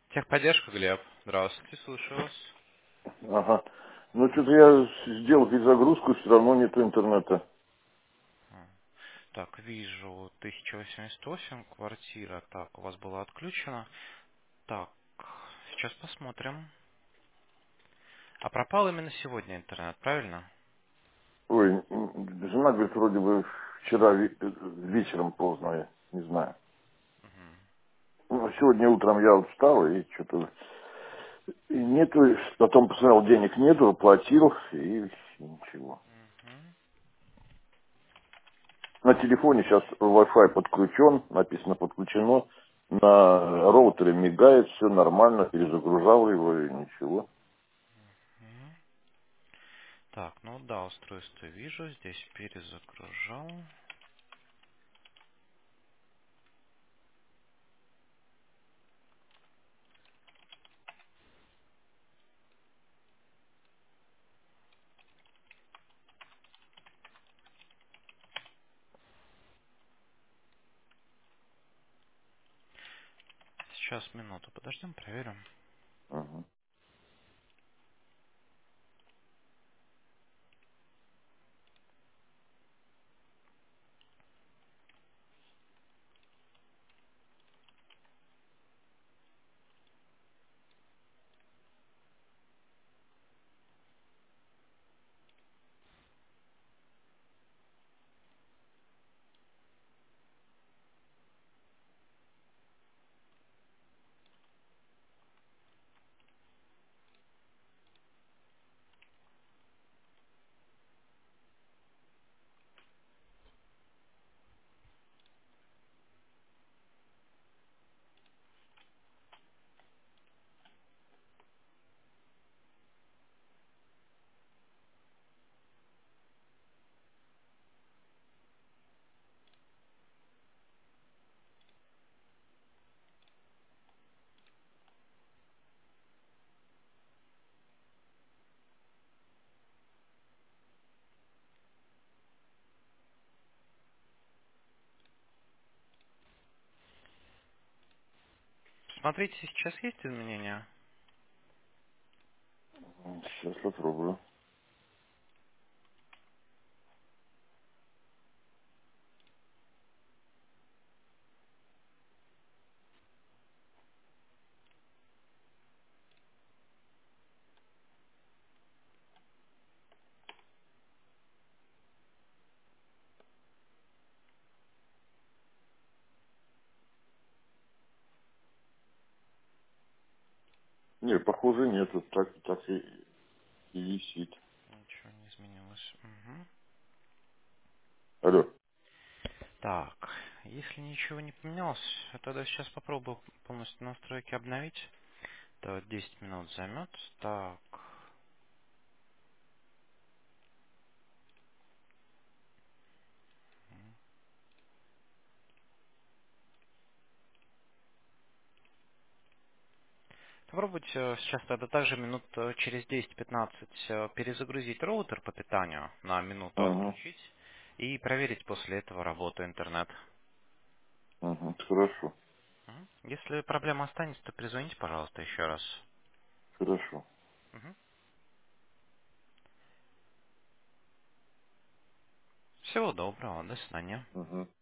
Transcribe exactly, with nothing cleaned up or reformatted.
Техподдержка, Глеб. Здравствуйте, слушаю вас. Ага. Ну, что-то я сделал перезагрузку, все равно нет интернета. А, Так, вижу, тысяча восемьдесят восемь, квартира. Так, у вас была отключена. Так, сейчас посмотрим. А пропал именно сегодня интернет, правильно? Ой, м, жена говорит, вроде бы вчера ве- э, вечером поздно, я не знаю. Мгм. Ну, сегодня утром я вот встал, и что-то и нету, потом посмотрел, денег нету, оплатил, и ничего. Мгм. На телефоне сейчас Wi-Fi подключен, написано подключено, на роутере мигает, все нормально, перезагружал его, и ничего. Мгм. Так, ну да, устройство вижу, здесь перезагружал. Сейчас минуту подождем, проверим. Ага. Смотрите, сейчас есть изменения? Сейчас попробую. Не, похоже, нету, так, так и, и висит. Ничего не изменилось. Мгм. Алло. Так, если ничего не поменялось, я тогда сейчас попробую полностью настройки обновить. Это десять минут займет. Так. Попробуйте э, сейчас тогда также минут э, через десять-пятнадцать э, перезагрузить роутер по питанию, на минуту Ага, отключить и проверить после этого работу интернет. ага, хорошо, Мгм. Если проблема останется, то перезвоните, пожалуйста, еще раз. хорошо. Мгм. Всего доброго, до свидания. Ага.